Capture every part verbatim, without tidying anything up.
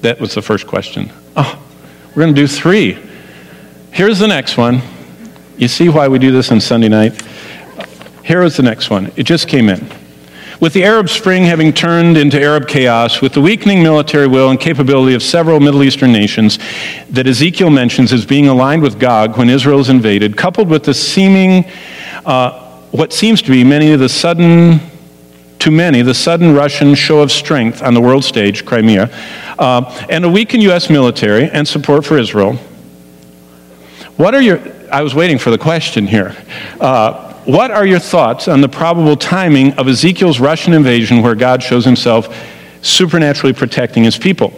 That was the first question. Oh, we're going to do three. Here's the next one. You see why we do this on Sunday night? Here is the next one. It just came in. With the Arab Spring having turned into Arab chaos, with the weakening military will and capability of several Middle Eastern nations that Ezekiel mentions as being aligned with Gog when Israel is invaded, coupled with the seeming, uh, what seems to be many of the sudden, to many, the sudden Russian show of strength on the world stage, Crimea, uh, and a weakened U S military and support for Israel. What are your, I was waiting for the question here. Uh, What are your thoughts on the probable timing of Ezekiel's Russian invasion where God shows himself supernaturally protecting his people?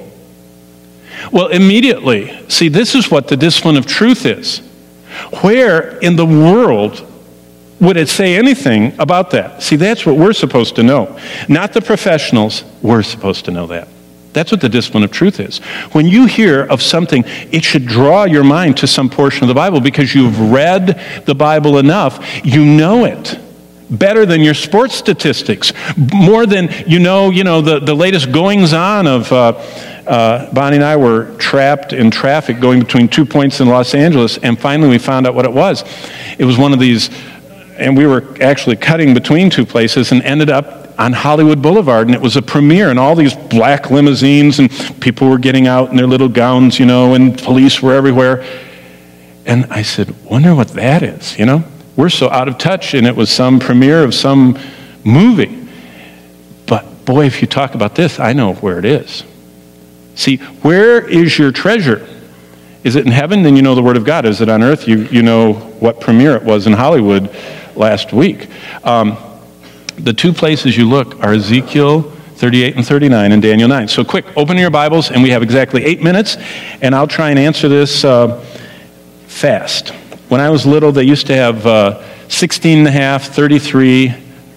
Well, immediately, see, this is what the discipline of truth is. Where in the world would it say anything about that? See, that's what we're supposed to know. Not the professionals, we're supposed to know that. That's what the discipline of truth is. When you hear of something, it should draw your mind to some portion of the Bible because you've read the Bible enough. You know it better than your sports statistics, more than you know, you know, the, the latest goings-on of, uh, uh, Bonnie and I were trapped in traffic going between two points in Los Angeles, and finally we found out what it was. It was one of these, and we were actually cutting between two places and ended up on Hollywood Boulevard, and it was a premiere, and all these black limousines, and people were getting out in their little gowns, you know, and police were everywhere. And I said, wonder what that is, you know? We're so out of touch, and it was some premiere of some movie. But boy, if you talk about this, I know where it is. See, where is your treasure? Is it in heaven? Then you know the Word of God. Is it on earth? You, you know what premiere it was in Hollywood last week. Um, The two places you look are Ezekiel thirty-eight and thirty-nine and Daniel nine. So quick, open your Bibles, and we have exactly eight minutes, and I'll try and answer this uh, fast. When I was little, they used to have uh, sixteen and a half, thirty-three,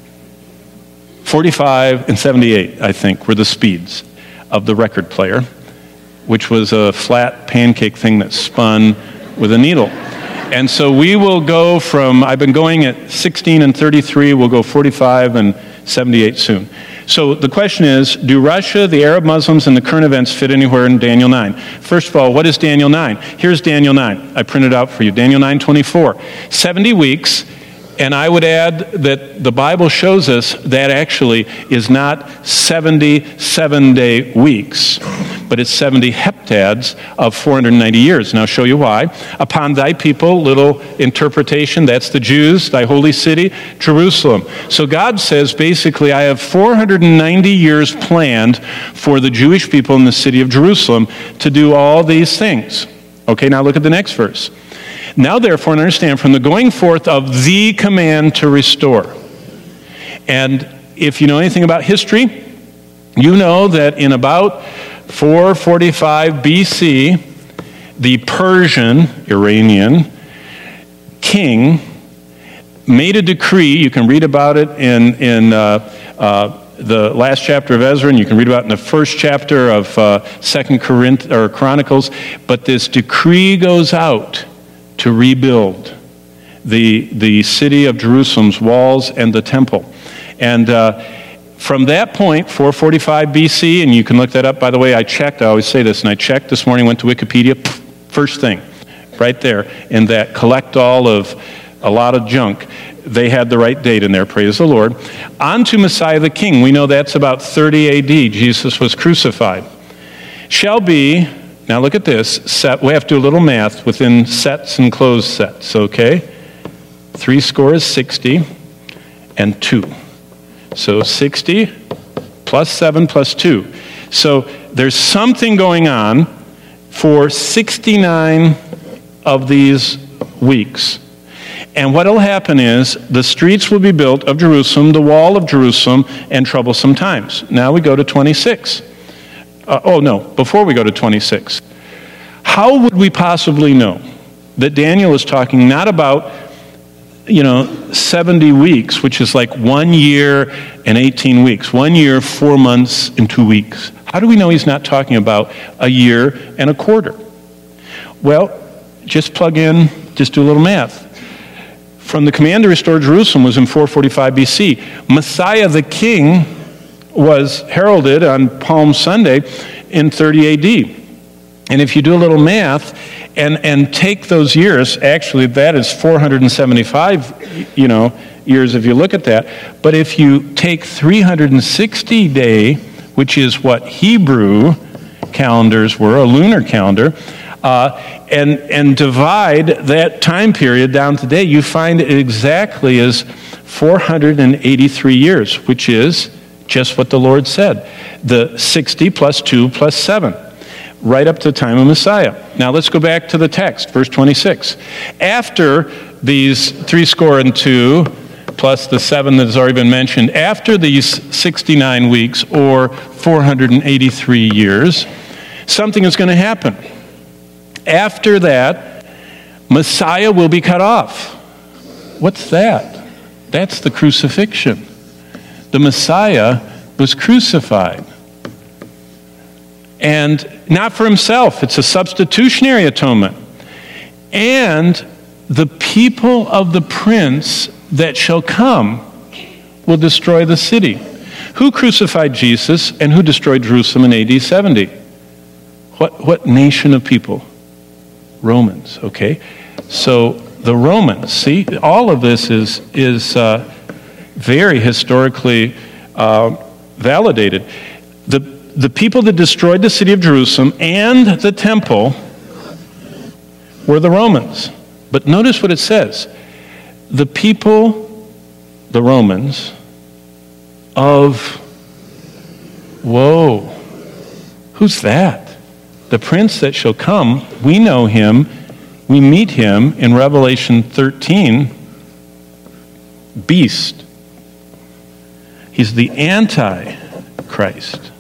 forty-five, and seventy-eight, I think, were the speeds of the record player, which was a flat pancake thing that spun with a needle. And so we will go from, I've been going at sixteen and thirty-three, we'll go forty-five and seventy-eight soon. So the question is, do Russia, the Arab Muslims, and the current events fit anywhere in Daniel nine? First of all, what is Daniel nine? Here's Daniel nine. I printed out for you. Daniel nine twenty-four. seventy weeks, and I would add that the Bible shows us that actually is not seventy seven-day weeks, but it's seventy heptads of four hundred ninety years. And I'll show you why. Upon thy people, little interpretation, that's the Jews, thy holy city, Jerusalem. So God says, basically, I have four hundred ninety years planned for the Jewish people in the city of Jerusalem to do all these things. Okay, now look at the next verse. Now, therefore, and understand, from the going forth of the command to restore. And if you know anything about history, you know that in about four forty-five B C, the Persian, Iranian, king made a decree. You can read about it in, in uh, uh, the last chapter of Ezra, and you can read about it in the first chapter of uh, Second Corinth, or Chronicles. But this decree goes out to rebuild the, the city of Jerusalem's walls and the temple. And uh, from that point, four forty-five B C, and you can look that up, by the way, I checked, I always say this, and I checked this morning, went to Wikipedia, first thing, right there, in that collect all of a lot of junk, they had the right date in there, praise the Lord. On to Messiah the King, we know that's about thirty A D, Jesus was crucified. Shall be, now look at this, set, we have to do a little math within sets and closed sets, okay? Three score is sixty, and two. So sixty plus seven plus two. So there's something going on for sixty-nine of these weeks. And what will happen is the streets will be built of Jerusalem, the wall of Jerusalem, and troublesome times. Now we go to twenty-six. Uh, oh, no, before we go to twenty-six. How would we possibly know that Daniel is talking not about, you know, seventy weeks, which is like one year and eighteen weeks. One year, four months, and two weeks. How do we know he's not talking about a year and a quarter? Well, just plug in, just do a little math. From the command to restore Jerusalem was in four forty-five B C. Messiah the King was heralded on Palm Sunday in thirty A D. And if you do a little math and, and take those years, actually that is four hundred seventy-five, you know, years if you look at that. But if you take three hundred sixty day, which is what Hebrew calendars were, a lunar calendar, uh, and, and divide that time period down today, you find it exactly as four hundred eighty-three years, which is just what the Lord said. The sixty plus two plus seven. Right up to the time of Messiah. Now let's go back to the text, verse twenty-six. After these three score and two, plus the seven that has already been mentioned, after these sixty-nine weeks, or four hundred eighty-three years, something is going to happen. After that, Messiah will be cut off. What's that? That's the crucifixion. The Messiah was crucified. And not for himself. It's a substitutionary atonement. And the people of the prince that shall come will destroy the city. Who crucified Jesus and who destroyed Jerusalem in A D seventy? What, what nation of people? Romans, okay? So the Romans, see, all of this is, is uh, very historically uh, validated. The The people that destroyed the city of Jerusalem and the temple were the Romans. But notice what it says. The people, the Romans, of, whoa, who's that? The prince that shall come, we know him, we meet him in Revelation thirteen, beast. He's the Antichrist.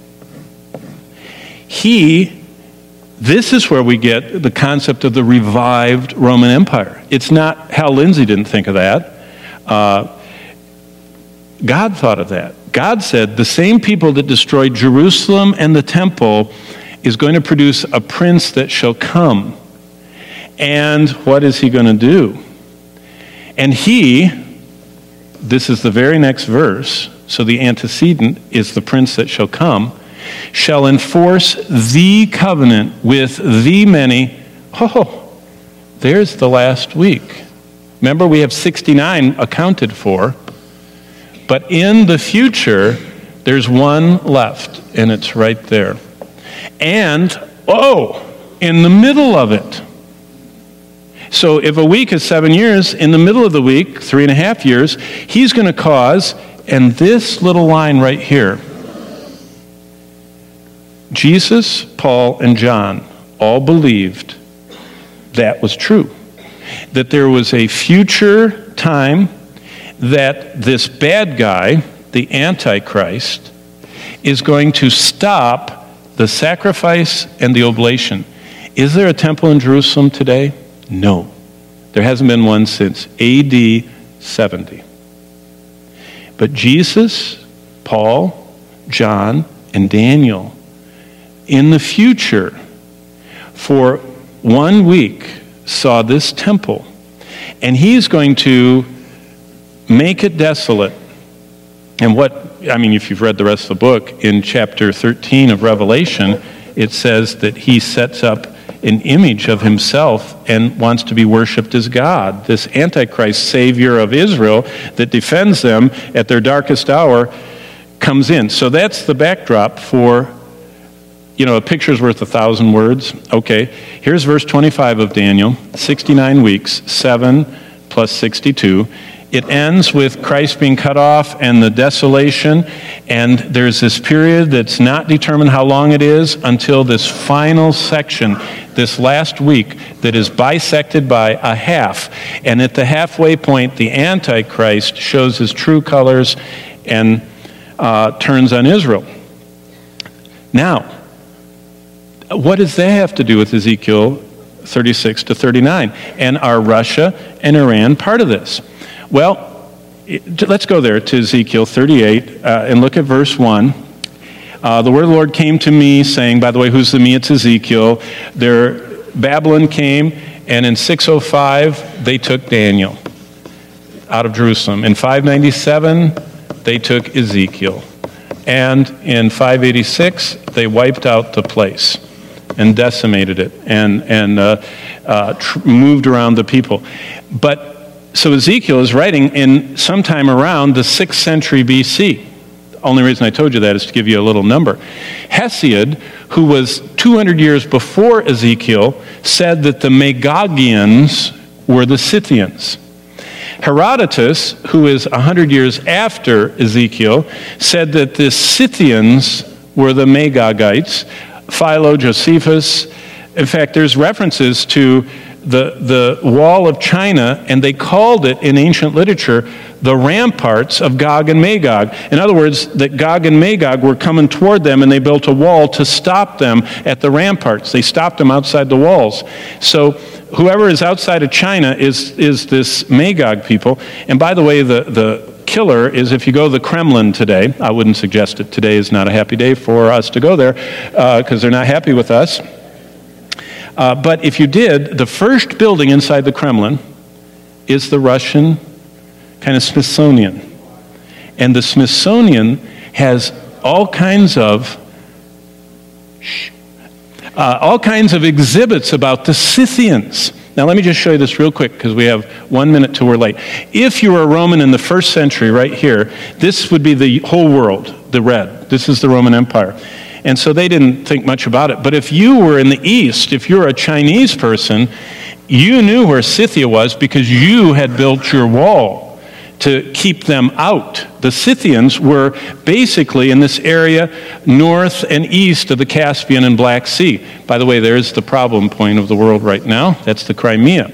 He, this is where we get the concept of the revived Roman Empire. It's not, Hal Lindsey didn't think of that. Uh, God thought of that. God said the same people that destroyed Jerusalem and the temple is going to produce a prince that shall come. And what is he going to do? And he, this is the very next verse, so the antecedent is the prince that shall come, shall enforce the covenant with the many. Oh, there's the last week. Remember, we have sixty-nine accounted for, but in the future, there's one left, and it's right there. And, oh, in the middle of it. So if a week is seven years, in the middle of the week, three and a half years, he's going to cause, and this little line right here, Jesus, Paul, and John all believed that was true. That there was a future time that this bad guy, the Antichrist, is going to stop the sacrifice and the oblation. Is there a temple in Jerusalem today? No. There hasn't been one since A D seventy. But Jesus, Paul, John, and Daniel, in the future, for one week, saw this temple. And he's going to make it desolate. And what, I mean, if you've read the rest of the book, in chapter thirteen of Revelation, it says that he sets up an image of himself and wants to be worshipped as God. This Antichrist savior of Israel that defends them at their darkest hour comes in. So that's the backdrop for, you know, a picture's worth a thousand words. Okay, here's verse twenty-five of Daniel, sixty-nine weeks, seven plus sixty-two. It ends with Christ being cut off and the desolation, and there's this period that's not determined how long it is until this final section, this last week, that is bisected by a half. And at the halfway point, the Antichrist shows his true colors and uh, turns on Israel. Now, what does that have to do with Ezekiel thirty-six to thirty-nine? And are Russia and Iran part of this? Well, let's go there to Ezekiel thirty-eight uh, and look at verse one. Uh, the word of the Lord came to me saying, by the way, who's the me? It's Ezekiel. There, Babylon came, and in six oh five, they took Daniel out of Jerusalem. In five ninety-seven, they took Ezekiel. And in five eighty-six, they wiped out the place and decimated it and, and uh, uh, tr- moved around the people. But so Ezekiel is writing in sometime around the sixth century B C. Only reason I told you that is to give you a little number. Hesiod, who was two hundred years before Ezekiel, said that the Magogians were the Scythians. Herodotus, who is one hundred years after Ezekiel, said that the Scythians were the Magogites. Philo, Josephus. In fact, there's references to the, the wall of China, and they called it in ancient literature the ramparts of Gog and Magog. In other words, that Gog and Magog were coming toward them, and they built a wall to stop them at the ramparts. They stopped them outside the walls. So whoever is outside of China is, is this Magog people. And by the way, the, the killer is if you go to the Kremlin today, I wouldn't suggest it. Today is not a happy day for us to go there because uh, they're not happy with us. Uh, but if you did, the first building inside the Kremlin is the Russian kind of Smithsonian. And the Smithsonian has all kinds of uh, all kinds of exhibits about the Scythians. Now let me just show you this real quick because we have one minute till we're late. If you were a Roman in the first century right here, this would be the whole world, the red. This is the Roman Empire. And so they didn't think much about it. But if you were in the East, if you're a Chinese person, you knew where Scythia was because you had built your wall to keep them out. The Scythians were basically in this area north and east of the Caspian and Black Sea. By the way, there's the problem point of the world right now. That's the Crimea.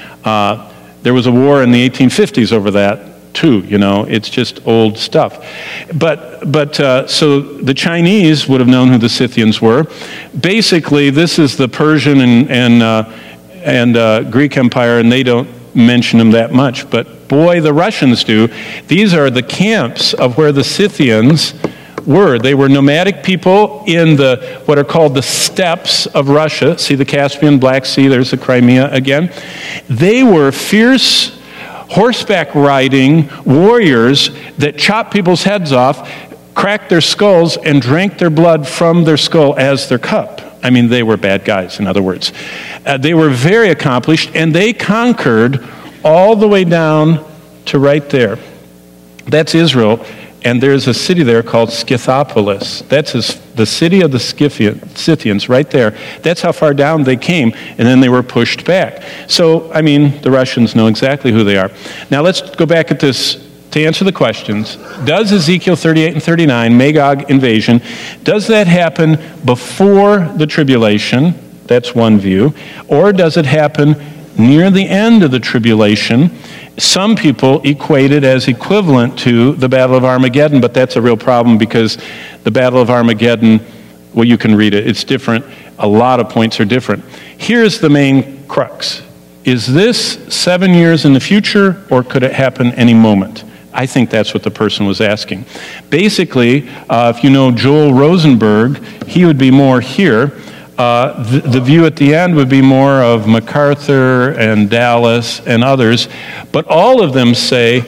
Uh, there was a war in the eighteen fifties over that. Too, you know, it's just old stuff. But but uh, so the Chinese would have known who the Scythians were. Basically, this is the Persian and and uh, and uh, Greek Empire, and they don't mention them that much. But boy, the Russians do. These are the camps of where the Scythians were. They were nomadic people in the what are called the steppes of Russia. See the Caspian, Black Sea. There's the Crimea again. They were fierce horseback riding warriors that chopped people's heads off, cracked their skulls, and drank their blood from their skull as their cup. I mean, they were bad guys, in other words. Uh, they were very accomplished, and they conquered all the way down to right there. That's Israel, and there's a city there called Scythopolis. That's his, the city of the Scythian, Scythians right there. That's how far down they came, and then they were pushed back. So, I mean, the Russians know exactly who they are. Now let's go back at this to answer the questions. Does Ezekiel thirty-eight and thirty-nine, Magog invasion, does that happen before the tribulation? That's one view. Or does it happen near the end of the tribulation? Some people equate it as equivalent to the Battle of Armageddon, but that's a real problem because the Battle of Armageddon, well, you can read it. It's different. A lot of points are different. Here's the main crux. Is this seven years in the future, or could it happen any moment? I think that's what the person was asking. Basically, uh, if you know Joel Rosenberg, he would be more here. Uh, the, the view at the end would be more of MacArthur and Dallas and others, but all of them say,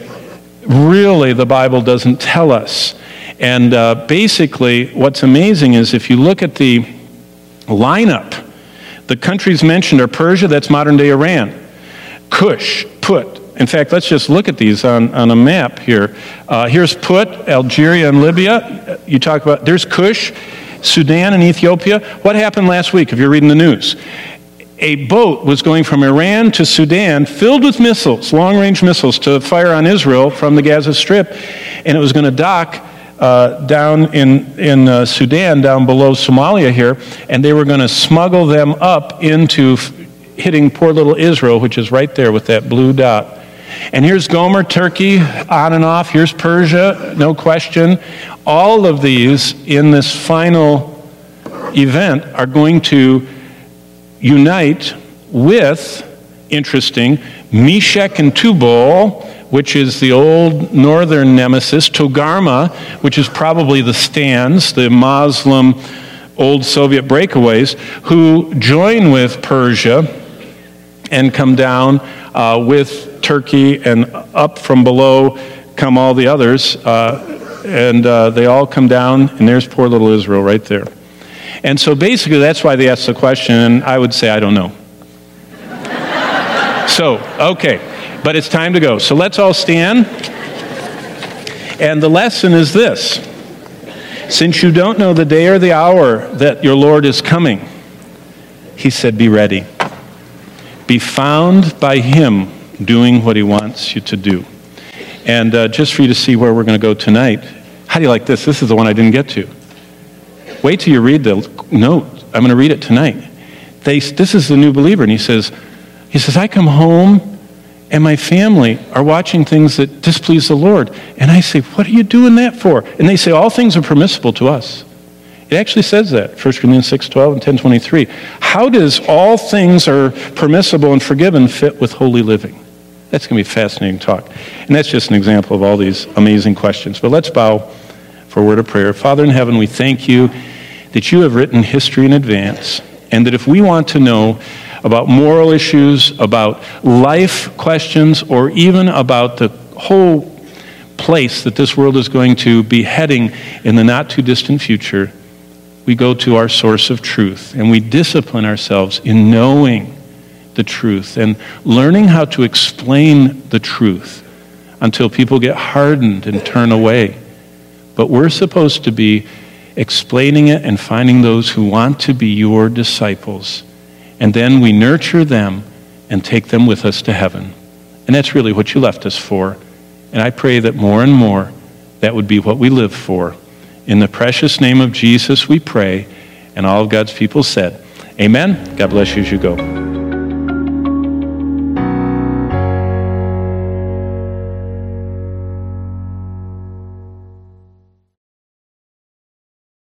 really, the Bible doesn't tell us. And uh, basically, what's amazing is if you look at the lineup, the countries mentioned are Persia, that's modern-day Iran, Cush, Put. In fact, let's just look at these on, on a map here. Uh, here's Put, Algeria and Libya. You talk about, there's Cush, Sudan and Ethiopia. What happened last week, if you're reading the news? A boat was going from Iran to Sudan filled with missiles, long-range missiles, to fire on Israel from the Gaza Strip, and it was going to dock uh, down in, in uh, Sudan, down below Somalia here, and they were going to smuggle them up into f- hitting poor little Israel, which is right there with that blue dot. And here's Gomer, Turkey, on and off. Here's Persia, no question. All of these in this final event are going to unite with, interesting, Meshech and Tubal, which is the old northern nemesis, Togarmah, which is probably the Stans, the Muslim old Soviet breakaways, who join with Persia and come down uh, with Turkey, and up from below come all the others. Uh, and uh, they all come down, and there's poor little Israel right there. And so basically that's why they asked the question, and I would say I don't know. So, okay, but it's time to go. So let's all stand. And the lesson is this. Since you don't know the day or the hour that your Lord is coming, he said, be ready. Be found by him doing what he wants you to do. And uh, just for you to see where we're going to go tonight, how do you like this? This is the one I didn't get to. Wait till you read the note. I'm going to read it tonight. They, this is the new believer, and he says, he says, I come home, and my family are watching things that displease the Lord. And I say, what are you doing that for? And they say, all things are permissible to us. It actually says that, First Corinthians six twelve and ten twenty-three. How does all things are permissible and forgiven fit with holy living? That's going to be fascinating talk. And that's just an example of all these amazing questions. But let's bow for a word of prayer. Father in heaven, we thank you that you have written history in advance, and that if we want to know about moral issues, about life questions, or even about the whole place that this world is going to be heading in the not-too-distant future, we go to our source of truth, and we discipline ourselves in knowing the truth and learning how to explain the truth until people get hardened and turn away. But we're supposed to be explaining it and finding those who want to be your disciples. And then we nurture them and take them with us to heaven. And that's really what you left us for. And I pray that more and more that would be what we live for. In the precious name of Jesus we pray. And all of God's people said, amen. God bless you as you go.